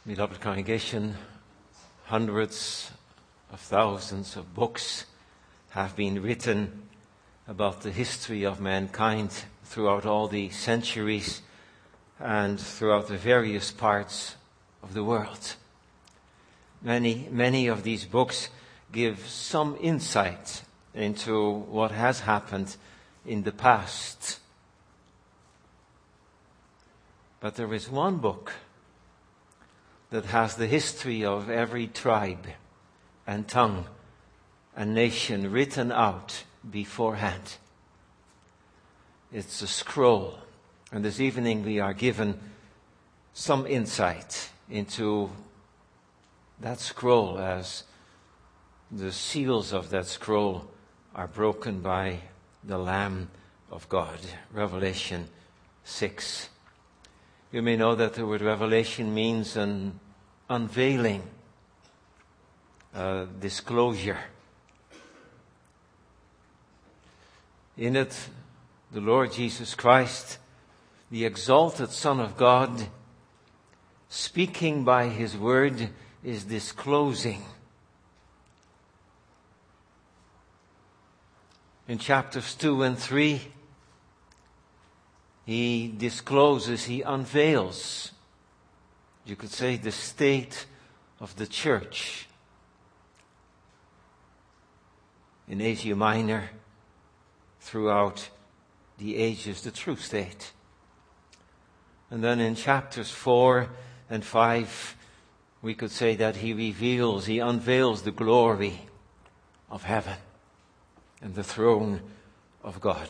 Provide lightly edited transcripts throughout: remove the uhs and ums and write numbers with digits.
Beloved congregation, hundreds of thousands of books have been written about the history of mankind throughout all the centuries and throughout the various parts of the world. Many of these books give some insight into what has happened in the past. But there is one book that has the history of every tribe and tongue and nation written out beforehand. It's a scroll, and this evening we are given some insight into that scroll as the seals of that scroll are broken by the Lamb of God. Revelation 6. You may know that the word revelation means an unveiling, a disclosure. In it, the Lord Jesus Christ, the exalted Son of God, speaking by His word, is disclosing. In chapters 2 and 3, He discloses, He unveils, you could say, the state of the church in Asia Minor, throughout the ages, the true state. And then in chapters 4 and 5, we could say that He reveals, He unveils the glory of heaven and the throne of God.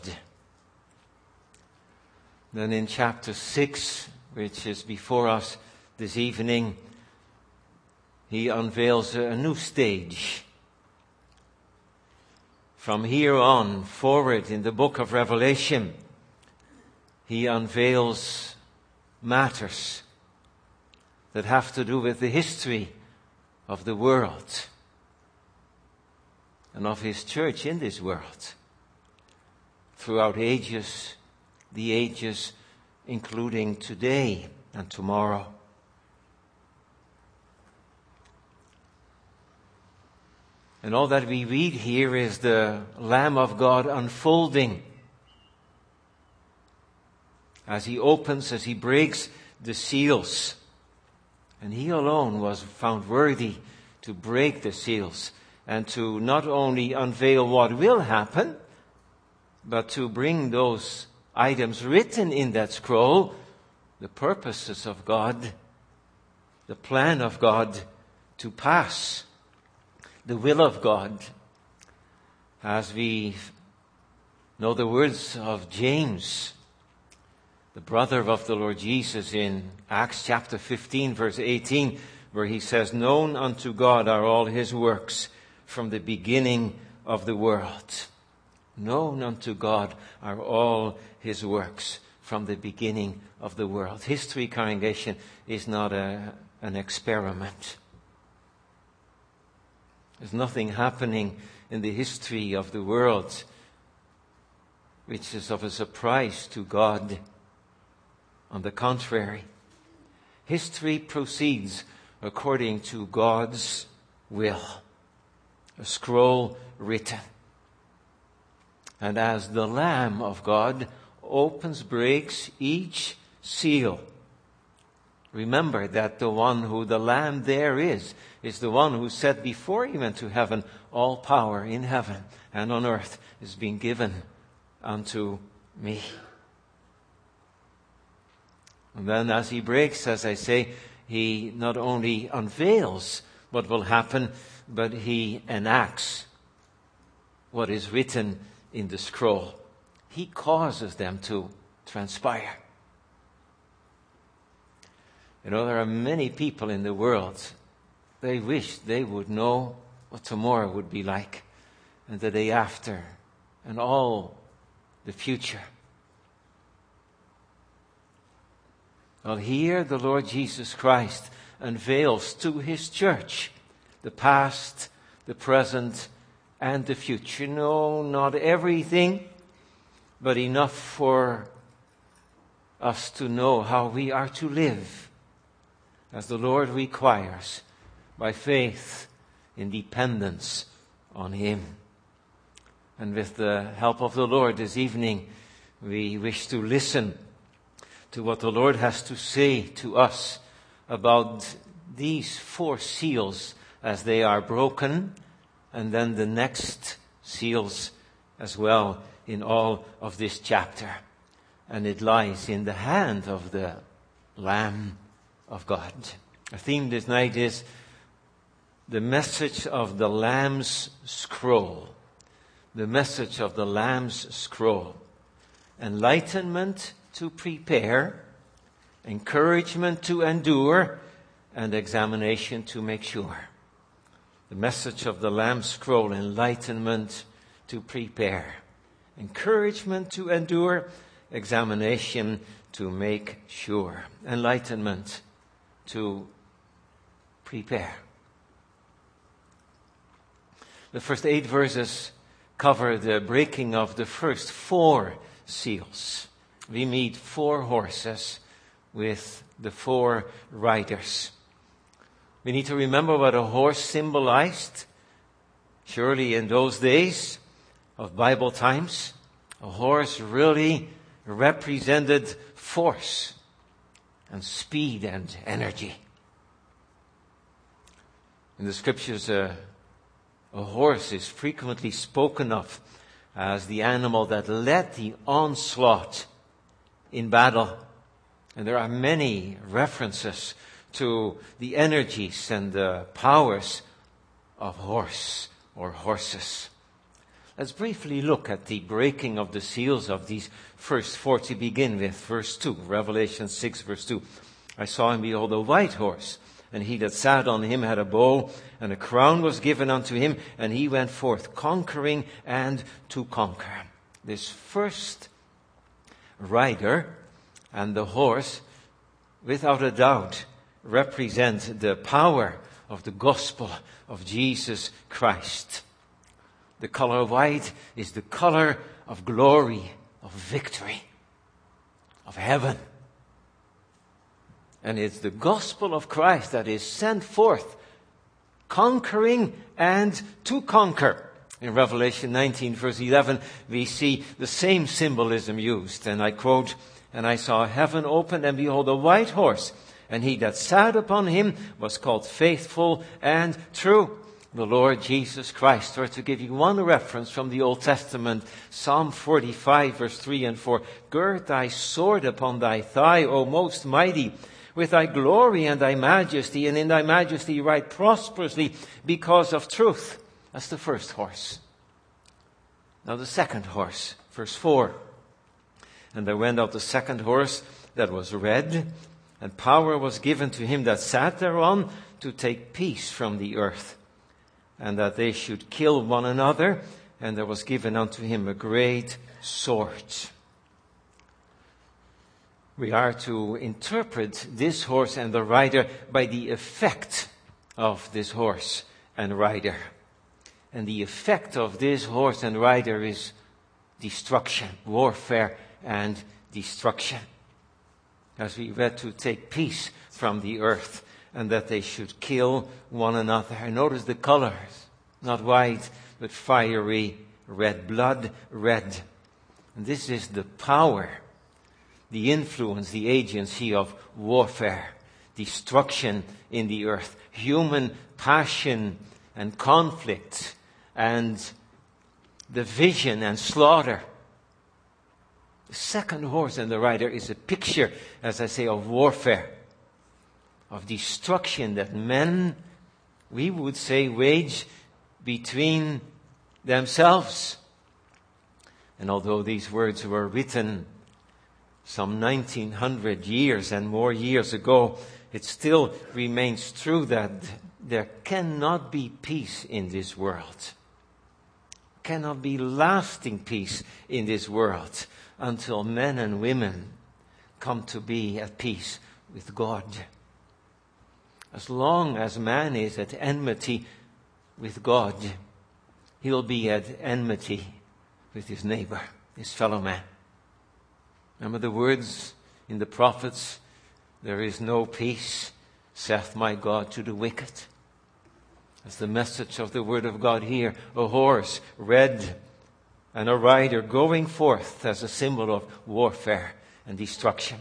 Then in chapter 6, which is before us this evening, He unveils a new stage. From here on forward in the book of Revelation, He unveils matters that have to do with the history of the world and of His church in this world throughout ages, the ages including today and tomorrow. And all that we read here is the Lamb of God unfolding as He opens, as He breaks the seals. And He alone was found worthy to break the seals and to not only unveil what will happen, but to bring those items written in that scroll, the purposes of God, the plan of God to pass, the will of God. As we know the words of James, the brother of the Lord Jesus, in Acts chapter 15 verse 18, where he says, "Known unto God are all His works from the beginning of the world." Known unto God are all His works from the beginning of the world. History, congregation, is not an experiment. There's nothing happening in the history of the world which is of a surprise to God. On the contrary, history proceeds according to God's will. A scroll written. And as the Lamb of God breaks each seal, remember that the one who the Lamb there is the one who said before He went to heaven, all power in heaven and on earth is being given unto me. And then as He breaks, as I say, He not only unveils what will happen, but He enacts what is written in the scroll. He causes them to transpire. You know, there are many people in the world, they wish they would know what tomorrow would be like, and the day after, and all the future. Well, here the Lord Jesus Christ unveils to His church the past, the present, and the future. No, not everything, but enough for us to know how we are to live as the Lord requires, by faith in dependence on Him. And with the help of the Lord this evening, we wish to listen to what the Lord has to say to us about these 4 seals as they are broken, and then the next seals as well in all of this chapter. And it lies in the hand of the Lamb of God. Our theme this night is the message of the Lamb's scroll. The message of the Lamb's scroll. Enlightenment to prepare, encouragement to endure, and examination to make sure. The message of the Lamb's scroll: enlightenment to prepare, encouragement to endure, examination to make sure. Enlightenment to prepare. The first 8 verses cover the breaking of the first 4 seals. We meet 4 horses with the 4 riders. We need to remember what a horse symbolized. Surely in those days of Bible times, a horse really represented force and speed and energy. In the scriptures, a horse is frequently spoken of as the animal that led the onslaught in battle. And there are many references to the energies and the powers of horse or horses. Let's briefly look at the breaking of the seals of these first 4 to begin with. Verse 2, Revelation 6, verse 2. I saw and behold a white horse, and he that sat on him had a bow, and a crown was given unto him, and he went forth conquering and to conquer. This first rider and the horse, without a doubt, represent the power of the gospel of Jesus Christ. The color white is the color of glory, of victory, of heaven. And it's the gospel of Christ that is sent forth, conquering and to conquer. In Revelation 19, verse 11, we see the same symbolism used. And I quote, and I saw heaven opened, and behold, a white horse, and he that sat upon him was called Faithful and True, the Lord Jesus Christ. Or to give you one reference from the Old Testament, Psalm 45, verse 3 and 4. Gird thy sword upon thy thigh, O most mighty, with thy glory and thy majesty, and in thy majesty ride prosperously because of truth. That's the first horse. Now the second horse, verse 4. And there went out the second horse that was red, and power was given to him that sat thereon to take peace from the earth, and that they should kill one another, and there was given unto him a great sword. We are to interpret this horse and the rider by the effect of this horse and rider. And the effect of this horse and rider is destruction, warfare and destruction. As we read, to take peace from the earth, and that they should kill one another. And notice the colors, not white, but fiery red, blood red. And this is the power, the influence, the agency of warfare, destruction in the earth, human passion and conflict, and division and slaughter. The second horse and the rider is a picture, as I say, of warfare, of destruction that men, we would say, wage between themselves. And although these words were written some 1900 years and more years ago, it still remains true that there cannot be peace in this world. Cannot be lasting peace in this world until men and women come to be at peace with God. As long as man is at enmity with God, he'll be at enmity with his neighbor, his fellow man. Remember the words in the prophets, there is no peace saith my God to the wicked. That's the message of the word of God here. A horse, red, and a rider going forth as a symbol of warfare and destruction.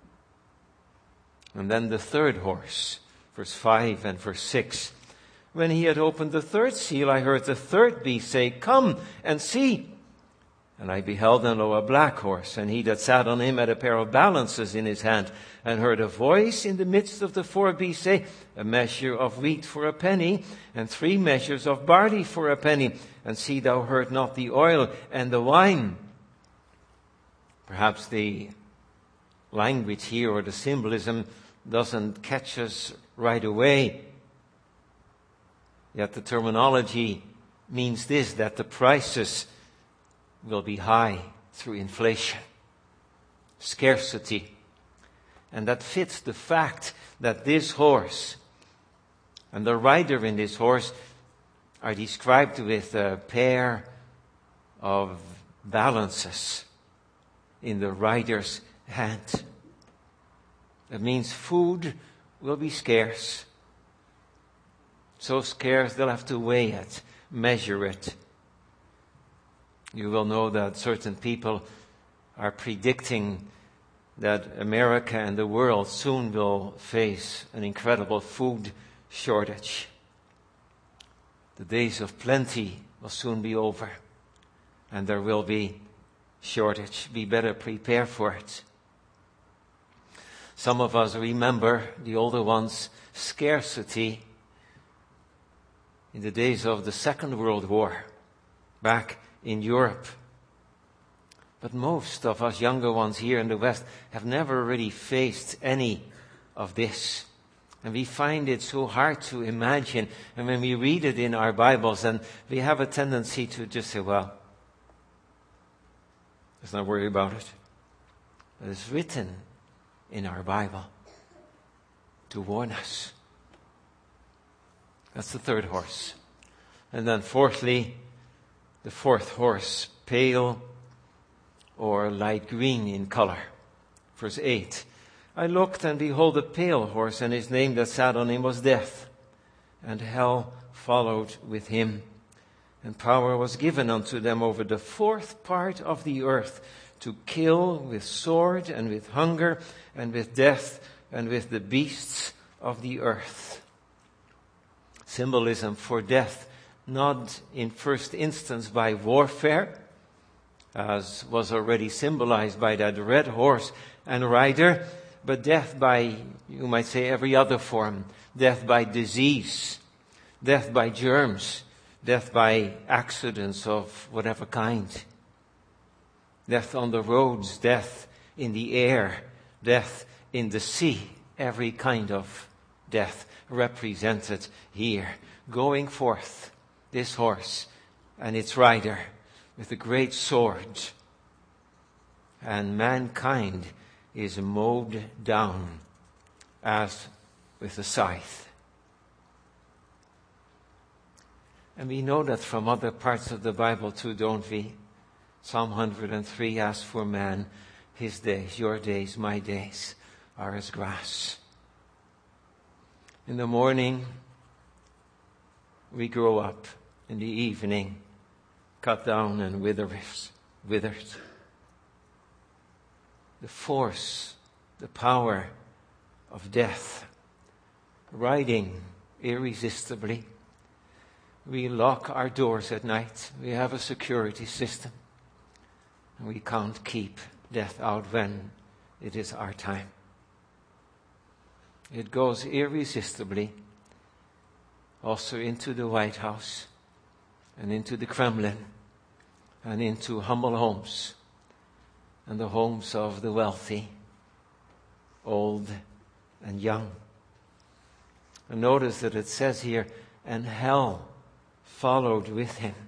And then the third horse, verse 5 and verse 6. When he had opened the third seal, I heard the third beast say, Come and see. And I beheld, and lo, a black horse, and he that sat on him had a pair of balances in his hand, and heard a voice in the midst of the four beasts say, A measure of wheat for a penny, and 3 measures of barley for a penny, and see thou hurt not the oil and the wine. Perhaps the language here or the symbolism doesn't catch us right away. Yet the terminology means this, that the prices will be high through inflation, scarcity. And that fits the fact that this horse and the rider in this horse are described with a pair of balances in the rider's hand. It means food will be scarce. So scarce they'll have to weigh it, measure it. You will know that certain people are predicting that America and the world soon will face an incredible food shortage. The days of plenty will soon be over, and there will be shortage. We better prepare for it. Some of us remember, the older ones, scarcity in the days of the Second World War, back in Europe. But most of us younger ones here in the West have never really faced any of this. And we find it so hard to imagine. And when we read it in our Bibles, and we have a tendency to just say, well, let's not worry about it. But it's written in our Bible to warn us. That's the third horse. And then fourthly, the fourth horse, pale or light green in color. Verse 8. I looked, and behold, a pale horse, and his name that sat on him was Death, and hell followed with him. And power was given unto them over the fourth part of the earth, to kill with sword, and with hunger, and with death, and with the beasts of the earth. Symbolism for death, not in first instance by warfare, as was already symbolized by that red horse and rider, but death by, you might say, every other form. Death by disease, death by germs, death by accidents of whatever kind. Death on the roads, death in the air, death in the sea. Every kind of death represented here. Going forth, this horse and its rider with a great sword. And mankind is mowed down as with a scythe. And we know that from other parts of the Bible too, don't we? Psalm 103 asks for man, his days, your days, my days, are as grass. In the morning, we grow up. In the evening, cut down and withered. The force, the power of death, riding irresistibly. We lock our doors at night. We have a security system. And we can't keep death out when it is our time. It goes irresistibly also into the White House and into the Kremlin and into humble homes and the homes of the wealthy, old and young. And notice that it says here, and hell followed with him.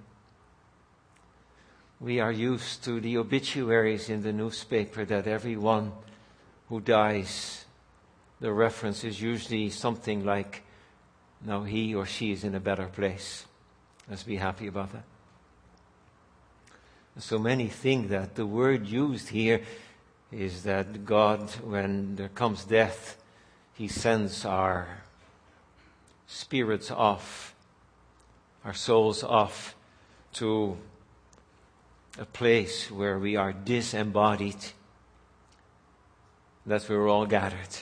We are used to the obituaries in the newspaper that everyone who dies, the reference is usually something like, now he or she is in a better place. Let's be happy about that. So many think that the word used here is that God, when there comes death, He sends our spirits off, our souls off to a place where we are disembodied. That's where we're all gathered.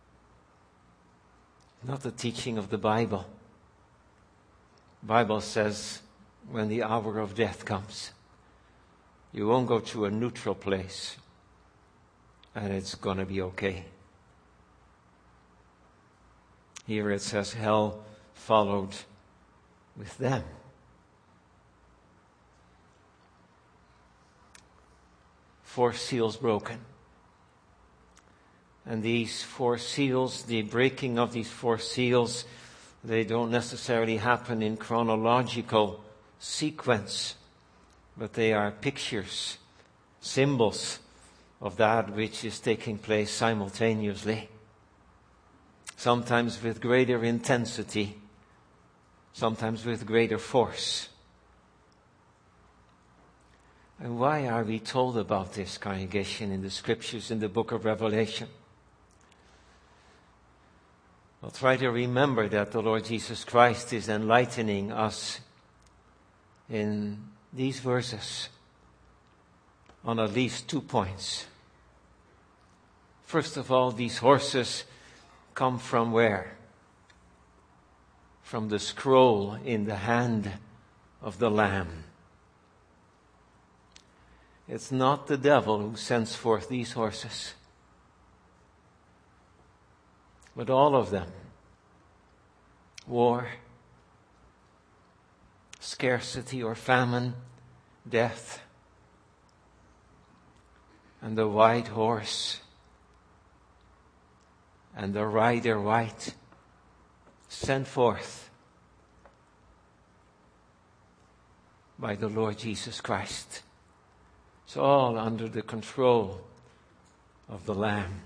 Not the teaching of the Bible. The Bible says when the hour of death comes, you won't go to a neutral place and it's going to be okay. Here it says hell followed with them. Four seals broken. And these four seals, the breaking of these four seals, they don't necessarily happen in chronological sequence, but they are pictures, symbols of that which is taking place simultaneously. Sometimes with greater intensity, sometimes with greater force. And why are we told about this, congregation, in the Scriptures, in the book of Revelation? Well, try to remember that the Lord Jesus Christ is enlightening us in these verses on at least 2 points. First of all, these horses come from where? From the scroll in the hand of the Lamb. It's not the devil who sends forth these horses, but all of them. War, scarcity or famine, death, and the white horse, and the rider white, sent forth by the Lord Jesus Christ. It's all under the control of the Lamb.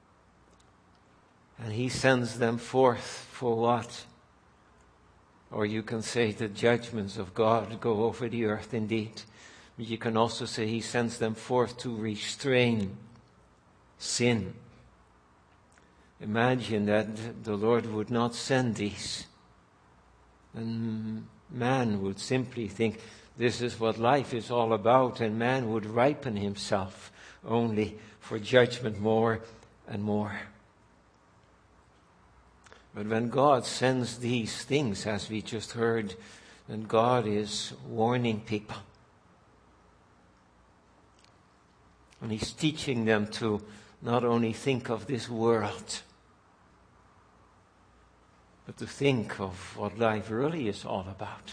And He sends them forth for what? Or you can say the judgments of God go over the earth indeed. But you can also say He sends them forth to restrain sin. Imagine that the Lord would not send these. And man would simply think, this is what life is all about, and man would ripen himself only for judgment more and more. But when God sends these things, as we just heard, then God is warning people. And He's teaching them to not only think of this world, but to think of what life really is all about.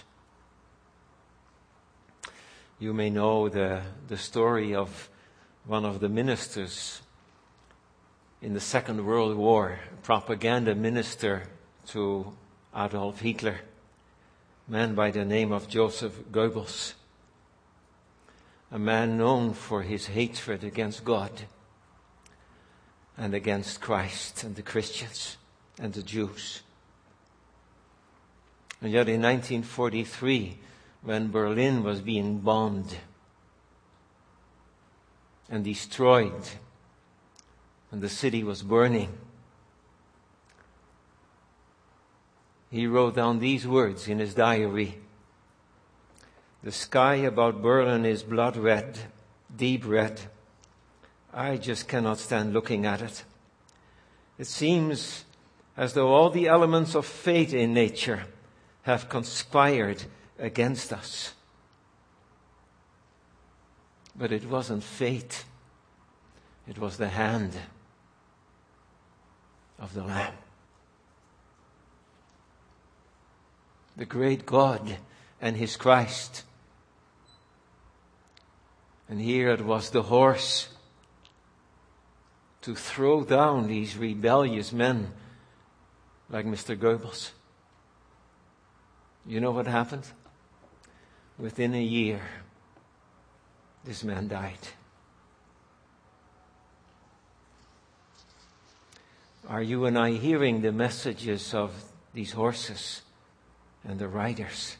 You may know the story of one of the ministers in the Second World War, a propaganda minister to Adolf Hitler, a man by the name of Joseph Goebbels, a man known for his hatred against God and against Christ and the Christians and the Jews. And yet in 1943, when Berlin was being bombed and destroyed, and the city was burning, he wrote down these words in his diary. The sky about Berlin is blood red, deep red. I just cannot stand looking at it. It seems as though all the elements of fate in nature have conspired against us. But it wasn't fate. It was the hand of the Lamb. The great God and His Christ. And here it was the horse to throw down these rebellious men like Mr. Goebbels. You know what happened? Within a year, this man died. Are you and I hearing the messages of these horses and the riders?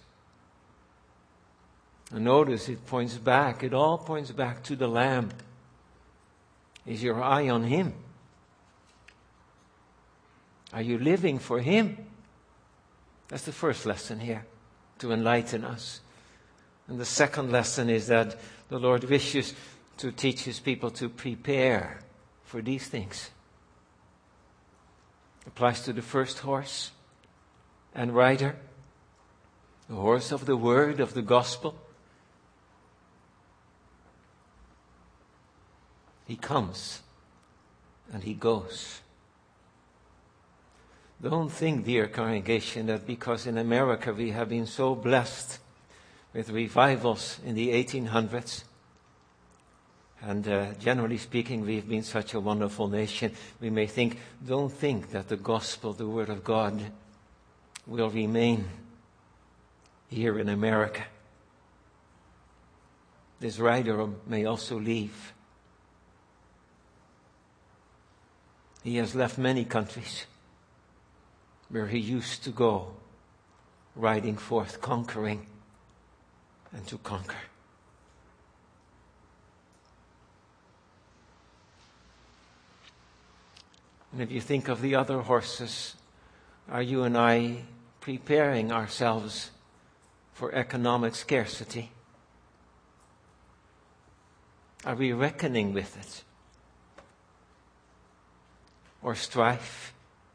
And notice it all points back to the Lamb. Is your eye on Him? Are you living for Him? That's the first lesson here, to enlighten us. And the second lesson is that the Lord wishes to teach His people to prepare for these things. Applies to the first horse and rider, the horse of the word, of the gospel. He comes and He goes. Don't think, dear congregation, that because in America we have been so blessed with revivals in the 1800s, and generally speaking, we've been such a wonderful nation. We may think, don't think that the gospel, the word of God, will remain here in America. This rider may also leave. He has left many countries where he used to go, riding forth, conquering, and to conquer. And if you think of the other horses, are you and I preparing ourselves for economic scarcity? Are we reckoning with it? Or strife?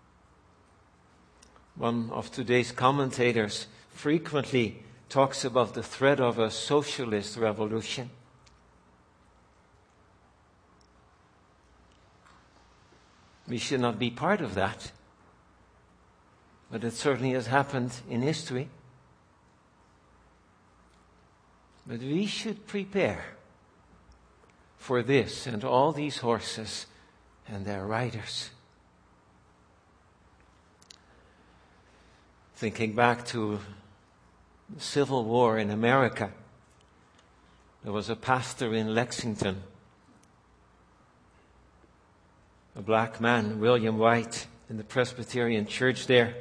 One of today's commentators frequently talks about the threat of a socialist revolution. We should not be part of that. But it certainly has happened in history. But we should prepare for this and all these horses and their riders. Thinking back to the Civil War in America, there was a pastor in Lexington, a black man, William White, in the Presbyterian church there.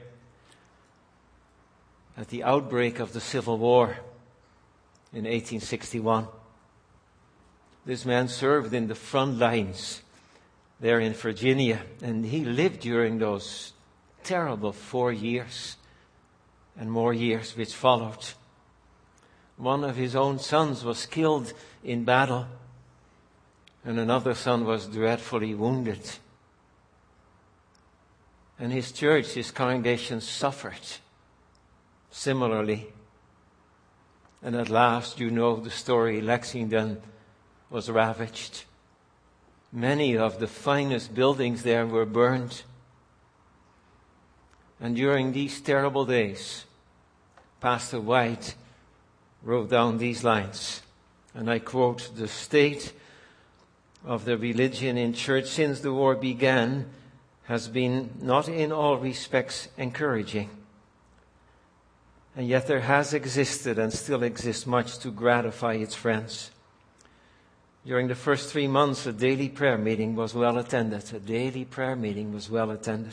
At the outbreak of the Civil War in 1861, this man served in the front lines there in Virginia, and he lived during those terrible 4 years and more years which followed. One of his own sons was killed in battle, and another son was dreadfully wounded. And his church, his congregation, suffered similarly. And at last, you know the story, Lexington was ravaged. Many of the finest buildings there were burned. And during these terrible days, Pastor White wrote down these lines, and I quote, "The state of the religion in church since the war began has been not in all respects encouraging. And yet there has existed and still exists much to gratify its friends. During the first 3 months, a daily prayer meeting was well attended. A daily prayer meeting was well attended.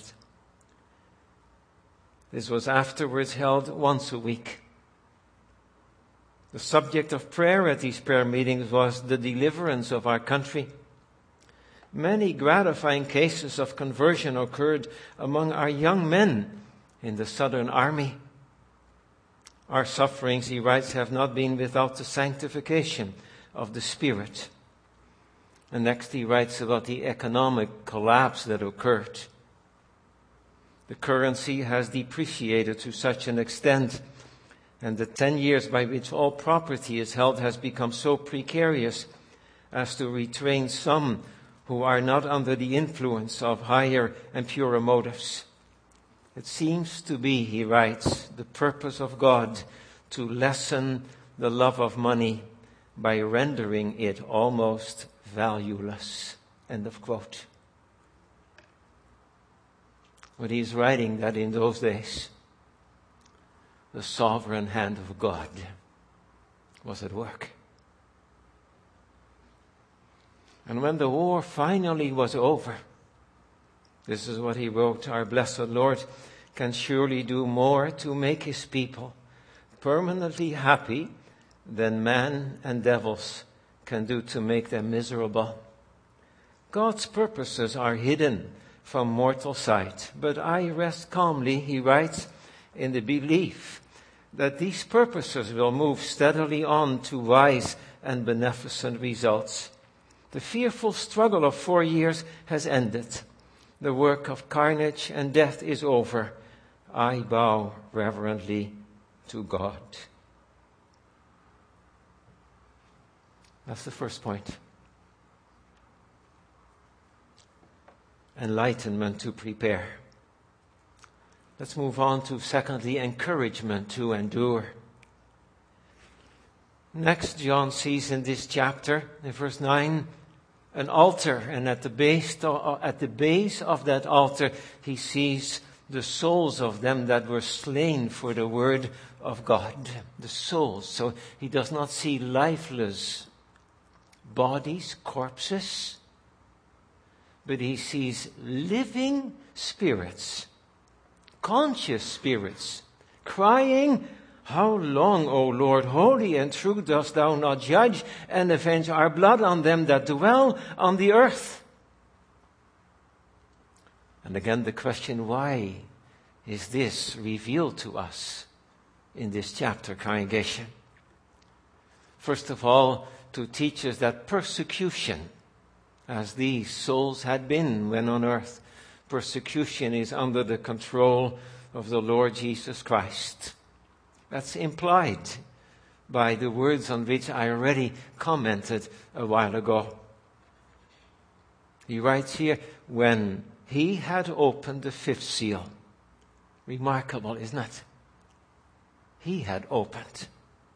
This was afterwards held once a week. The subject of prayer at these prayer meetings was the deliverance of our country. Many gratifying cases of conversion occurred among our young men in the Southern Army. Our sufferings," he writes, "have not been without the sanctification of the Spirit." And next he writes about the economic collapse that occurred. The currency has depreciated to such an extent, and the 10 years by which all property is held has become so precarious as to restrain some who are not under the influence of higher and purer motives. It seems to be, he writes, the purpose of God to lessen the love of money by rendering it almost valueless. End of quote. But he's writing that in those days, the sovereign hand of God was at work. And when the war finally was over, this is what he wrote, "Our blessed Lord can surely do more to make his people permanently happy than man and devils can do to make them miserable. God's purposes are hidden from mortal sight. But I rest calmly, he writes, in the belief that these purposes will move steadily on to wise and beneficent results. The fearful struggle of 4 years has ended. The work of carnage and death is over. I bow reverently to God. That's the first point. Enlightenment to prepare. Let's move on to, secondly, encouragement to endure. Next, John sees in this chapter, in verse 9, an altar, and at the base of that altar, he sees the souls of them that were slain for the word of God. The souls. So he does not see lifeless bodies, corpses, but he sees living spirits, conscious spirits, crying, "How long, O Lord, holy and true, dost thou not judge and avenge our blood on them that dwell on the earth?" And again the question, why is this revealed to us in this chapter, congregation? First of all, to teach us that persecution, as these souls had been when on earth, persecution is under the control of the Lord Jesus Christ. That's implied by the words on which I already commented a while ago. He writes here, when he had opened the fifth seal. Remarkable, isn't it? He had opened.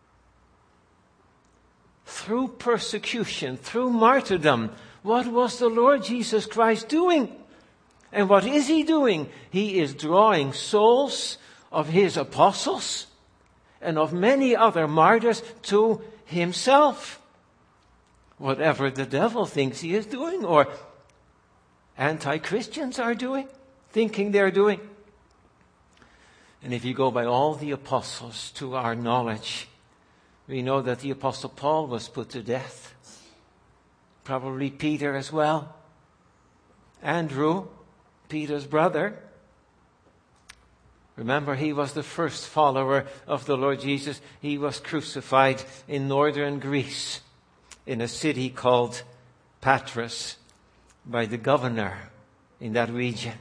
Through persecution, through martyrdom, what was the Lord Jesus Christ doing? And what is he doing? He is drawing souls of his apostles and of many other martyrs to himself. Whatever the devil thinks he is doing, or anti-Christians are doing, thinking they're doing. And if you go by all the apostles to our knowledge, we know that the apostle Paul was put to death. Probably Peter as well. Andrew, Peter's brother. Remember, he was the first follower of the Lord Jesus. He was crucified in northern Greece, in a city called Patras, by the governor in that region.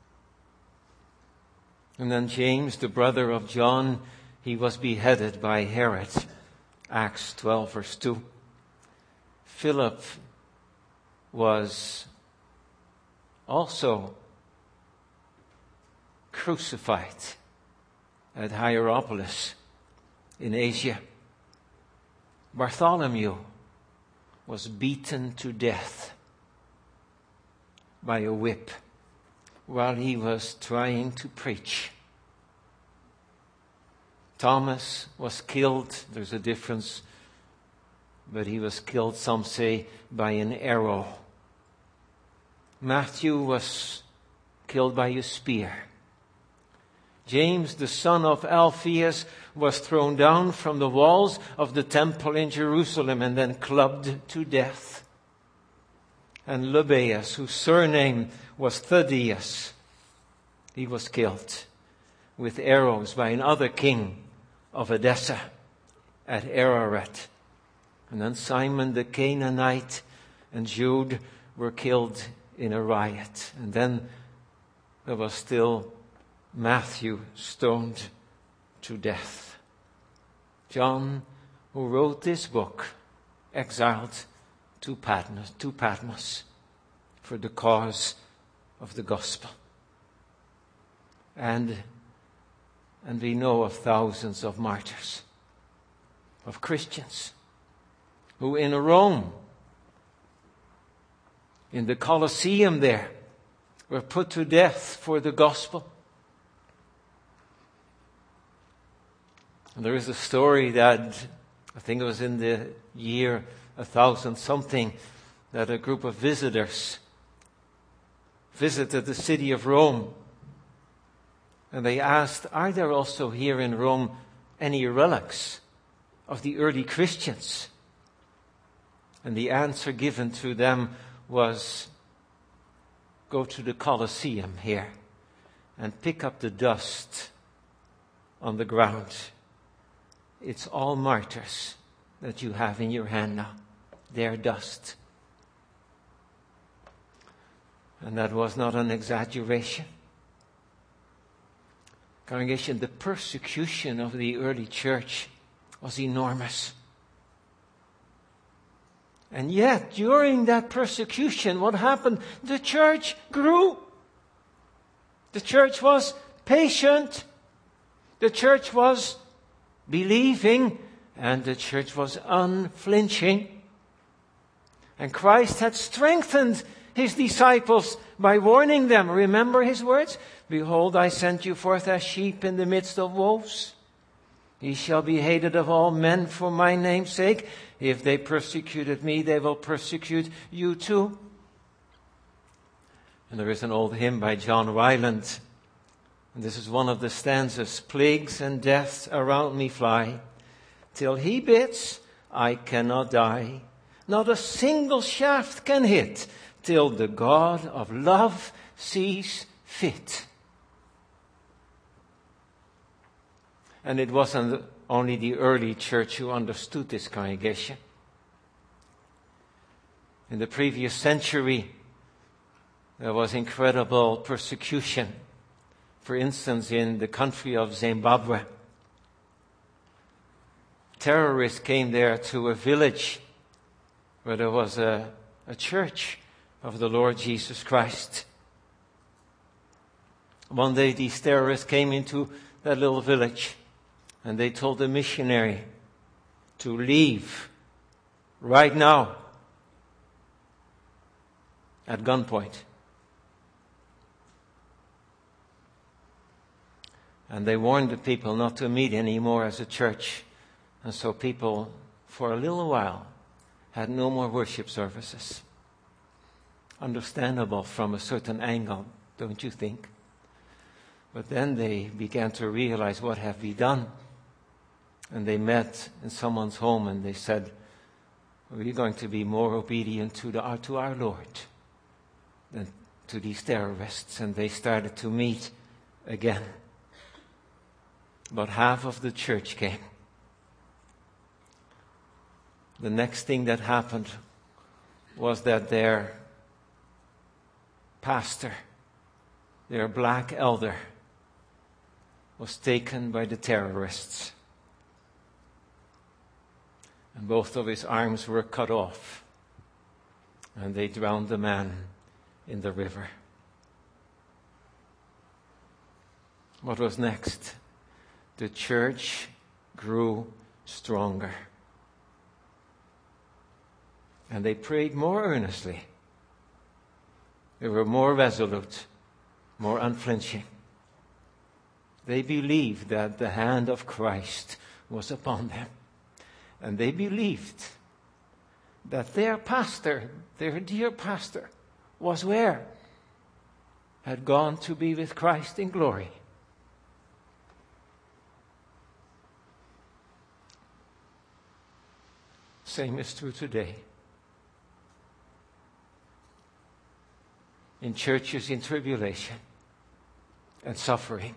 And then James, the brother of John, he was beheaded by Herod. Acts 12, verse 2. Philip was also crucified at Hierapolis in Asia. Bartholomew was beaten to death by a whip while he was trying to preach. Thomas was killed. There's a difference, but he was killed, some say, by an arrow. Matthew was killed by a spear. James, the son of Alphaeus, was thrown down from the walls of the temple in Jerusalem and then clubbed to death. And Lebbaeus, whose surname was Thaddeus, he was killed with arrows by another king of Edessa at Ararat. And then Simon the Canaanite and Jude were killed in a riot. And then there was still Matthew stoned to death. John, who wrote this book, exiled to Patmos for the cause of the gospel. And we know of thousands of martyrs, of Christians, who in Rome, in the Colosseum there, were put to death for the gospel. And there is a story that, I think it was in the year 1000 something, that a group of visitors visited the city of Rome. And they asked, are there also here in Rome any relics of the early Christians? And the answer given to them was, go to the Colosseum here and pick up the dust on the ground, it's all martyrs that you have in your hand now. Their dust. And that was not an exaggeration. Congregation, the persecution of the early church was enormous. And yet, during that persecution, what happened? The church grew. The church was patient. The church was believing. And the church was unflinching. And Christ had strengthened his disciples by warning them. Remember his words? Behold, I sent you forth as sheep in the midst of wolves. Ye shall be hated of all men for my name's sake. If they persecuted me, they will persecute you too. And there is an old hymn by John Ryland. And this is one of the stanzas. Plagues and deaths around me fly. Till he bids, I cannot die. Not a single shaft can hit. Till the God of love sees fit. And it wasn't only the early church who understood this, congregation. In the previous century, there was incredible persecution. For instance, in the country of Zimbabwe, terrorists came there to a village where there was a church of the Lord Jesus Christ. One day these terrorists came into that little village and they told the missionary to leave right now at gunpoint. And they warned the people not to meet anymore as a church. And so people, for a little while, had no more worship services. Understandable from a certain angle, don't you think? But then they began to realize, what have we done? And they met in someone's home and they said, we're going to be more obedient to our Lord than to these terrorists. And they started to meet again. About half of the church came. The next thing that happened was that their pastor, their black elder, was taken by the terrorists. And both of his arms were cut off. And they drowned the man in the river. What was next? The church grew stronger. And they prayed more earnestly. They were more resolute, more unflinching. They believed that the hand of Christ was upon them. And they believed that their pastor, their dear pastor, was where? Had gone to be with Christ in glory. Same is true today. In churches in tribulation and suffering.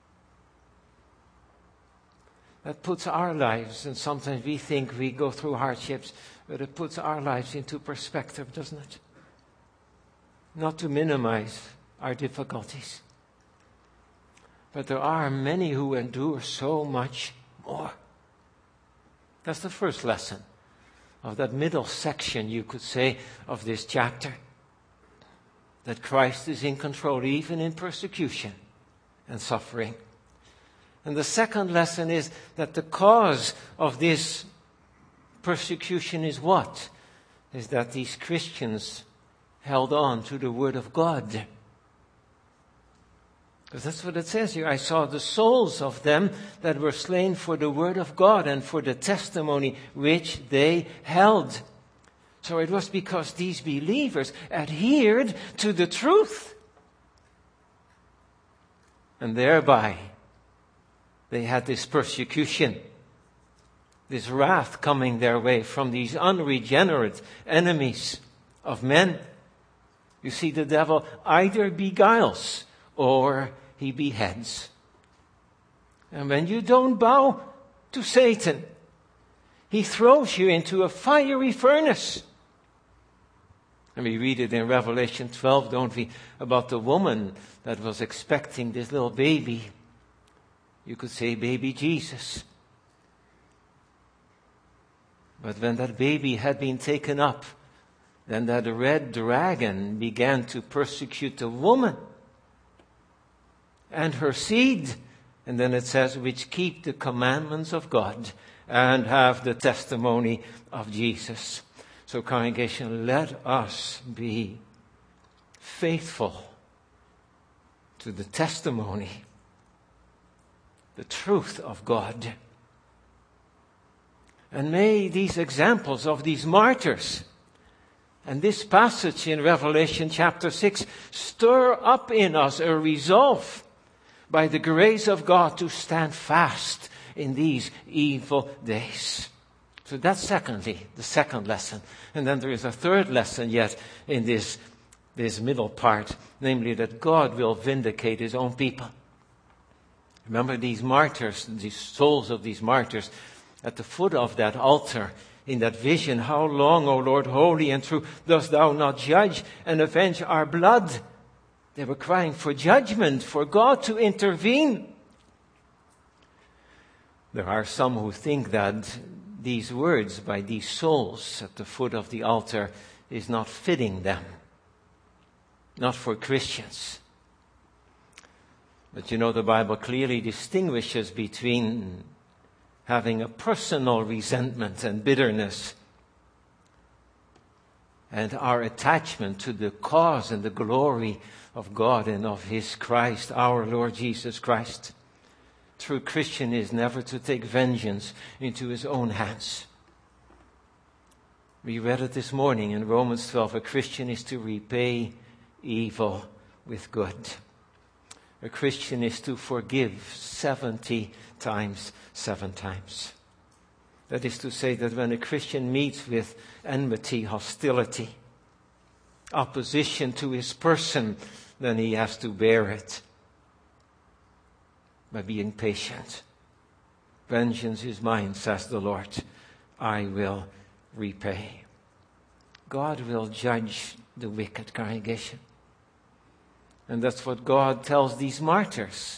That puts our lives, and sometimes we think we go through hardships, but it puts our lives into perspective, doesn't it? Not to minimize our difficulties. But there are many who endure so much more. That's the first lesson of that middle section, you could say, of this chapter. That Christ is in control even in persecution and suffering. And the second lesson is that the cause of this persecution is what? Is that these Christians held on to the Word of God. Because that's what it says here. I saw the souls of them that were slain for the Word of God and for the testimony which they held. So it was because these believers adhered to the truth. And thereby, they had this persecution, this wrath coming their way from these unregenerate enemies of men. You see, the devil either beguiles or he beheads. And when you don't bow to Satan, he throws you into a fiery furnace. And we read it in Revelation 12, don't we, about the woman that was expecting this little baby. You could say baby Jesus. But when that baby had been taken up, then that red dragon began to persecute the woman and her seed. And then it says, which keep the commandments of God and have the testimony of Jesus. So congregation, let us be faithful to the testimony, the truth of God. And may these examples of these martyrs and this passage in Revelation chapter 6 stir up in us a resolve by the grace of God to stand fast in these evil days. So that's secondly, the second lesson. And then there is a third lesson yet in this middle part, namely that God will vindicate his own people. Remember these martyrs, these souls of these martyrs, at the foot of that altar, in that vision, how long, O Lord, holy and true, dost thou not judge and avenge our blood? They were crying for judgment, for God to intervene. There are some who think that these words by these souls at the foot of the altar is not fitting them, not for Christians. But you know, the Bible clearly distinguishes between having a personal resentment and bitterness and our attachment to the cause and the glory of God and of his Christ, our Lord Jesus Christ. True Christian is never to take vengeance into his own hands. We read it this morning in Romans 12. A Christian is to repay evil with good. A Christian is to forgive 70 times, 7 times. That is to say that when a Christian meets with enmity, hostility, opposition to his person, then he has to bear it by being patient. Vengeance is mine, says the Lord. I will repay. God will judge the wicked, congregation. And that's what God tells these martyrs.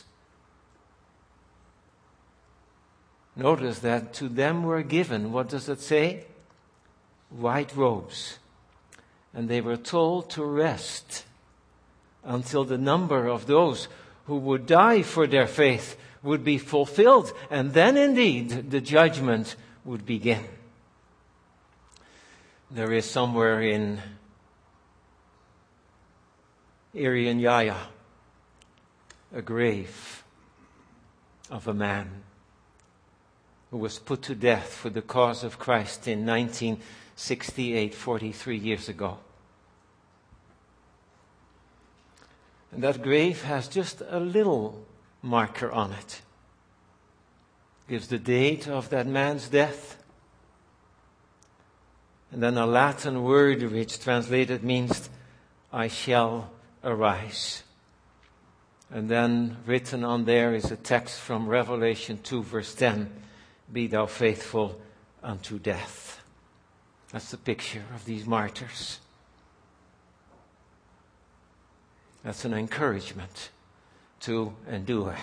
Notice that to them were given, what does it say? White robes. And they were told to rest until the number of those who would die for their faith would be fulfilled. And then indeed the judgment would begin. There is somewhere in Irian Jaya a grave of a man who was put to death for the cause of Christ in 1968, 43 years ago. And that grave has just a little marker on it. Gives the date of that man's death. And then a Latin word which translated means, I shall arise. And then written on there is a text from Revelation 2 verse 10. Be thou faithful unto death. That's the picture of these martyrs. That's an encouragement to endure.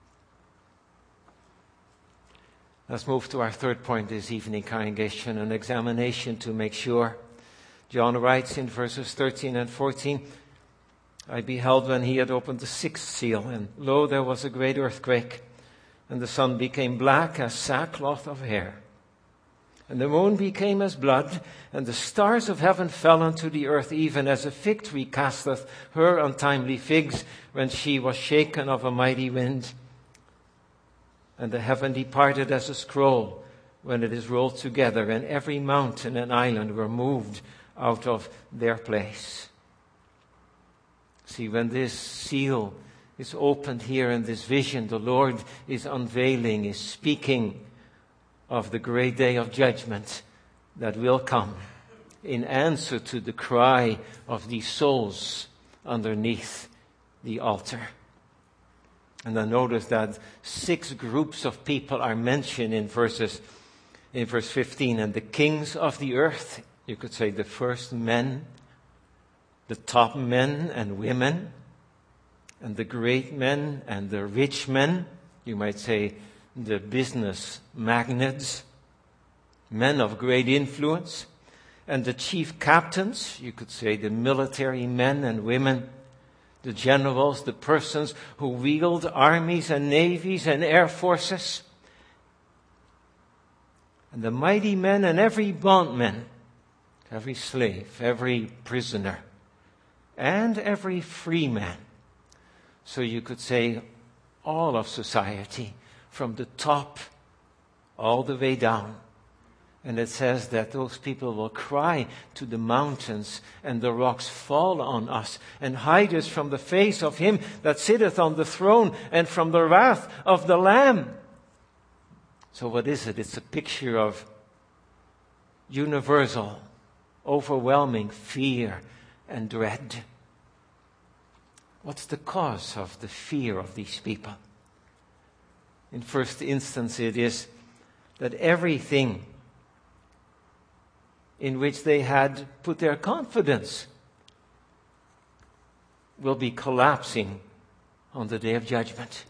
Let's move to our third point this evening, congregation, an examination to make sure. John writes in verses 13 and 14, I beheld when he had opened the 6th seal, and lo, there was a great earthquake, and the sun became black as sackcloth of hair. And the moon became as blood, and the stars of heaven fell unto the earth, even as a fig tree casteth her untimely figs when she was shaken of a mighty wind. And the heaven departed as a scroll when it is rolled together, and every mountain and island were moved out of their place. See, when this seal is opened here in this vision, the Lord is unveiling, is speaking of the great day of judgment that will come in answer to the cry of these souls underneath the altar. And I notice that 6 groups of people are mentioned in verse 15. And the kings of the earth, you could say the first men, the top men and women, and the great men and the rich men, you might say the business magnates, men of great influence, and the chief captains, you could say the military men and women, the generals, the persons who wield armies and navies and air forces, and the mighty men and every bondman, every slave, every prisoner, and every free man. So you could say all of society, from the top all the way down. And it says that those people will cry to the mountains, and the rocks fall on us, and hide us from the face of him that sitteth on the throne, and from the wrath of the Lamb. So what is it? It's a picture of universal, overwhelming fear and dread. What's the cause of the fear of these people? In first instance, it is that everything in which they had put their confidence will be collapsing on the day of judgment.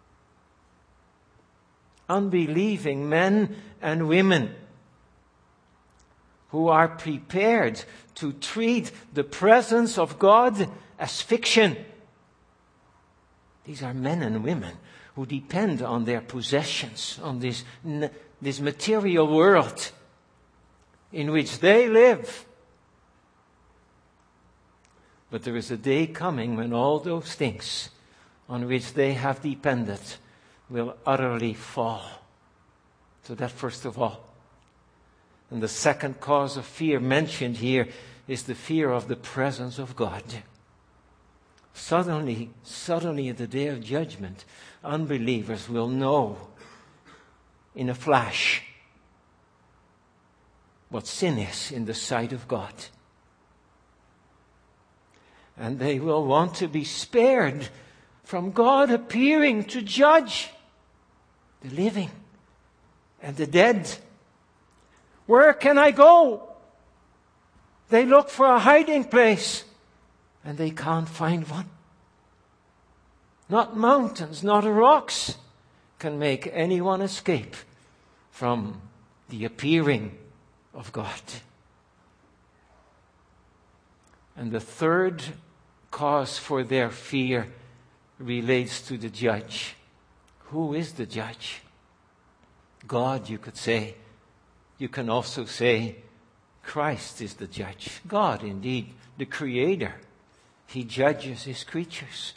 Unbelieving men and women who are prepared to treat the presence of God as fiction. These are men and women who depend on their possessions, on this material world in which they live. But there is a day coming when all those things on which they have depended will utterly fall. So that first of all. And the second cause of fear mentioned here is the fear of the presence of God. Suddenly at the day of judgment, unbelievers will know in a flash what sin is in the sight of God. And they will want to be spared from God appearing to judge the living and the dead. Where can I go? They look for a hiding place and they can't find one. Not mountains, not rocks can make anyone escape from the appearing of God. And the third cause for their fear relates to the judge. Who is the judge? God, you could say. You can also say Christ is the judge. God, indeed, the Creator. He judges His creatures.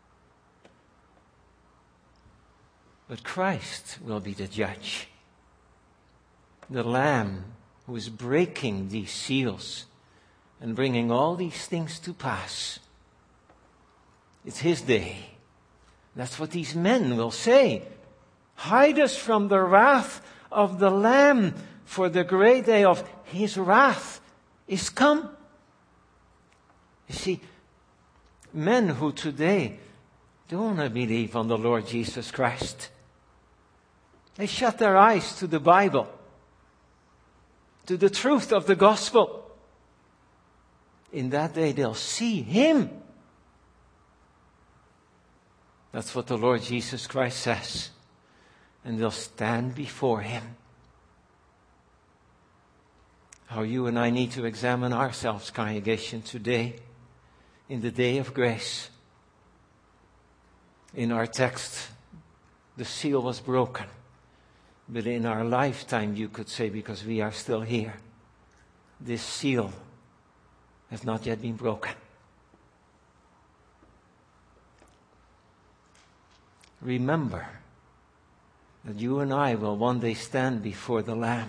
But Christ will be the judge. The Lamb who is breaking these seals and bringing all these things to pass. It's His day. That's what these men will say. Hide us from the wrath of the Lamb, for the great day of His wrath is come. You see, men who today don't believe on the Lord Jesus Christ, they shut their eyes to the Bible, to the truth of the gospel. In that day they'll see Him. That's what the Lord Jesus Christ says. And they'll stand before Him. How you and I need to examine ourselves, congregation, today, in the day of grace. In our text, the seal was broken. But in our lifetime, you could say, because we are still here, this seal has not yet been broken. Remember that you and I will one day stand before the Lamb,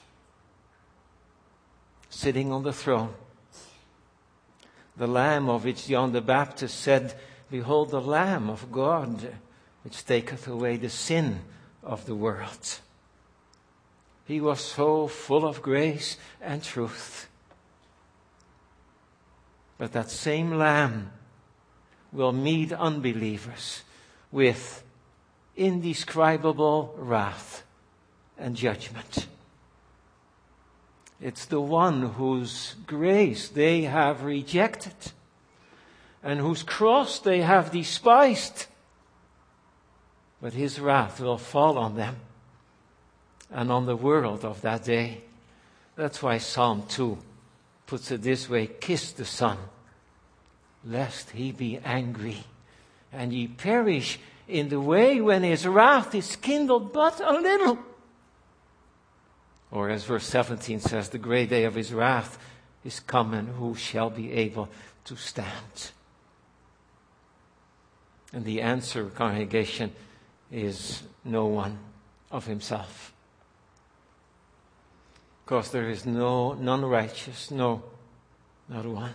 sitting on the throne. The Lamb of which John the Baptist said, "Behold the Lamb of God, which taketh away the sin of the world." He was so full of grace and truth. But that same Lamb will meet unbelievers with indescribable wrath and judgment. It's the one whose grace they have rejected and whose cross they have despised. But his wrath will fall on them and on the world of that day. That's why Psalm 2 puts it this way: kiss the Son, lest he be angry, and ye perish in the way when his wrath is kindled but a little. Or as verse 17 says, the great day of his wrath is come, and who shall be able to stand? And the answer, congregation, is no one of himself. Because there is none righteous, no, not one.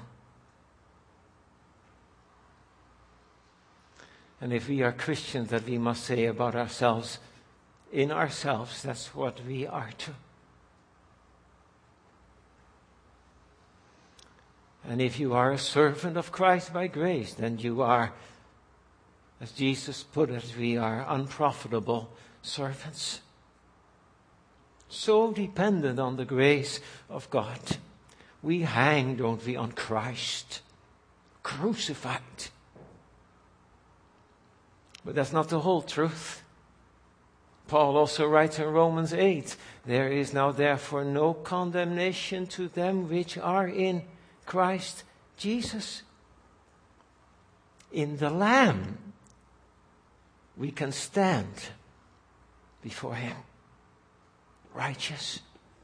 And if we are Christians, that we must say about ourselves, in ourselves, that's what we are to. And if you are a servant of Christ by grace, then you are, as Jesus put it, we are unprofitable servants. So dependent on the grace of God. We hang, don't we, on Christ, crucified. But that's not the whole truth. Paul also writes in Romans 8, there is now therefore no condemnation to them which are in Christ Jesus. In the Lamb, we can stand before him, righteous.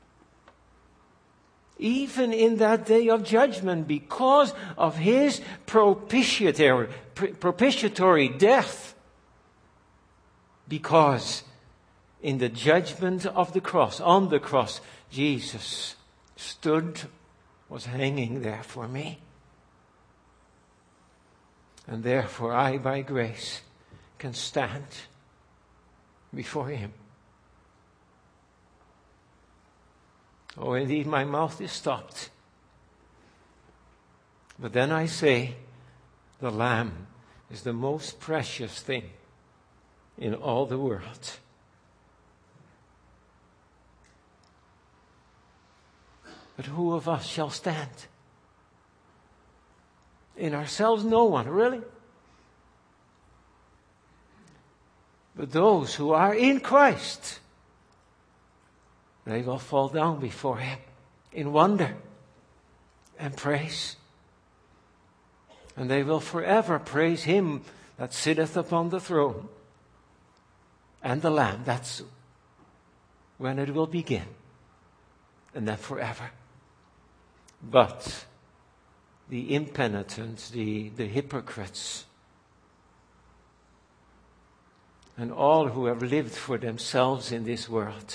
Even in that day of judgment, because of his propitiatory death. Because in the judgment of the cross, on the cross, Jesus was hanging there for me. And therefore I, by grace, can stand before him. Oh, indeed, my mouth is stopped. But then I say, the Lamb is the most precious thing in all the world. But who of us shall stand? In ourselves, no one, really. But those who are in Christ, they will fall down before him in wonder and praise. And they will forever praise him that sitteth upon the throne and the Lamb. That's when it will begin. And then forever. But the impenitent, the hypocrites, and all who have lived for themselves in this world,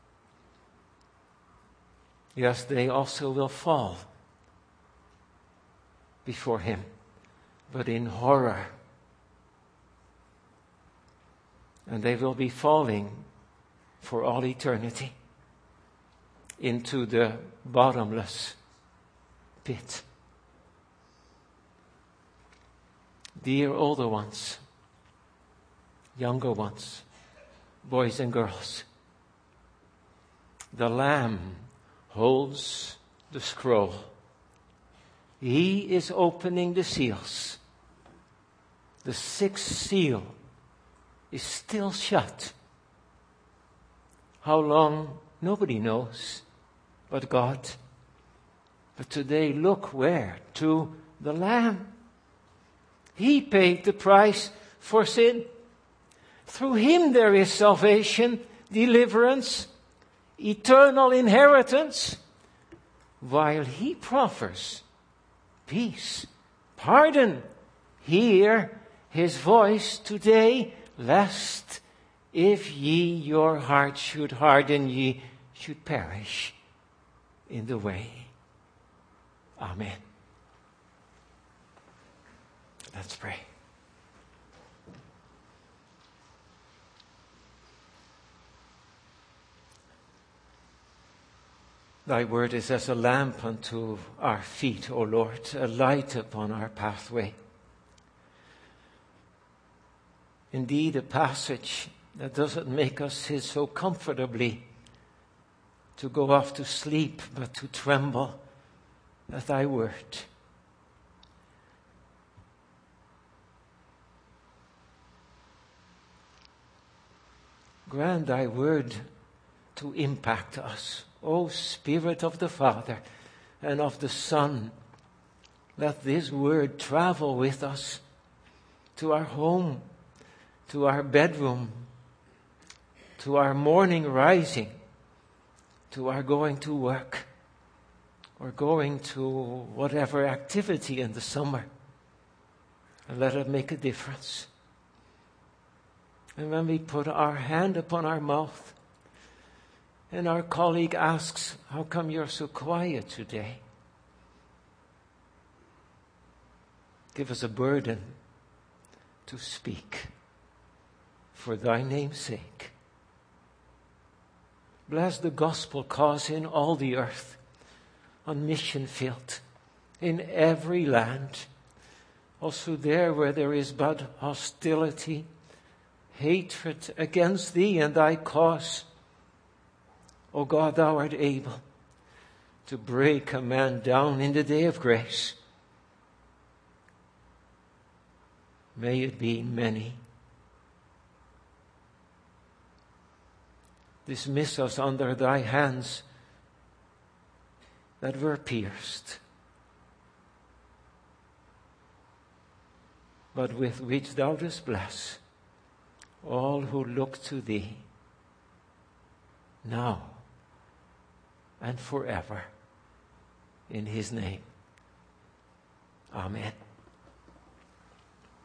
yes, they also will fall before him, but in horror. And they will be falling for all eternity into the bottomless pit. Dear older ones, younger ones, boys and girls, the Lamb holds the scroll. He is opening the seals. The sixth seal is still shut. How long? Nobody knows but God. But today, look where? To the Lamb. He paid the price for sin. Through him there is salvation, deliverance, eternal inheritance, while he proffers peace, pardon. Hear his voice today, lest if ye your heart should harden, ye should perish in the way. Amen. Let's pray. Thy word is as a lamp unto our feet, O Lord, a light upon our pathway. Indeed, a passage that doesn't make us sit so comfortably to go off to sleep, but to tremble at thy word. Grant thy word to impact us. O Spirit of the Father and of the Son, let this word travel with us to our home, to our bedroom, to our morning rising, to our going to work, or going to whatever activity in the summer. And let it make a difference. And when we put our hand upon our mouth, and our colleague asks, how come you're so quiet today? Give us a burden to speak for thy name's sake. Bless the gospel cause in all the earth, on mission field, in every land, also there where there is but hostility, hatred against thee and thy cause. O God, thou art able to break a man down in the day of grace. May it be many. Dismiss us under thy hands that were pierced, but with which thou dost bless all who look to thee, now and forever. In his name. Amen.